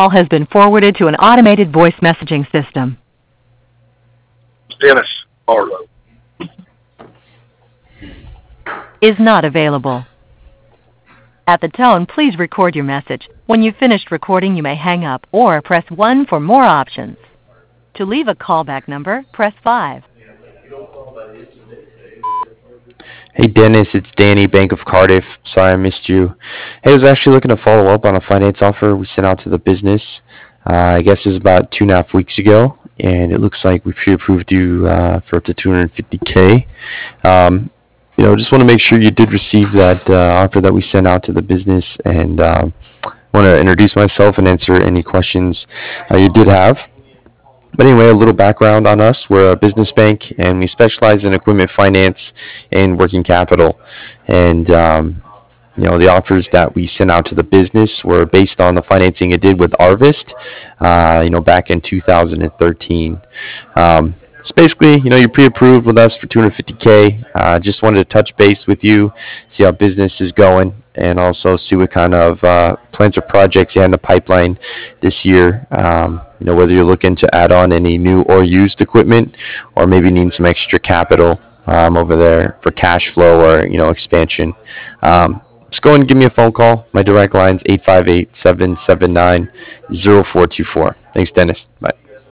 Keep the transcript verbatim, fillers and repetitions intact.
call has been forwarded to an automated voice messaging system. Dennis Barlow. Is not available. At the tone, please record your message. When you've finished recording, you may hang up or press one for more options. To leave a callback number, press five. Hey Dennis, it's Danny, Bank of Cardiff. Sorry I missed you. Hey, I was actually looking to follow up on a finance offer we sent out to the business. Uh, I guess it was about two and a half weeks ago, and it looks like we pre-approved you uh, for up to two hundred fifty K. Um, you know, just want to make sure you did receive that uh, offer that we sent out to the business, and um, want to introduce myself and answer any questions uh, you did have. But anyway, a little background on us. We're a business bank, and we specialize in equipment finance and working capital. And, um, you know, the offers that we sent out to the business were based on the financing it did with Arvest, uh, you know, back in two thousand thirteen. Um, so basically, you know, you're pre-approved with us for two hundred fifty K. Uh, just wanted to touch base with you, see how business is going, and also see what kind of uh, plans or projects you have in the pipeline this year. Um, you know, whether you're looking to add on any new or used equipment, or maybe need some extra capital um, over there for cash flow or, you know, expansion. Um, just go and give me a phone call. My direct line is eight five eight, seven seven nine, zero four two four. Thanks, Dennis. Bye.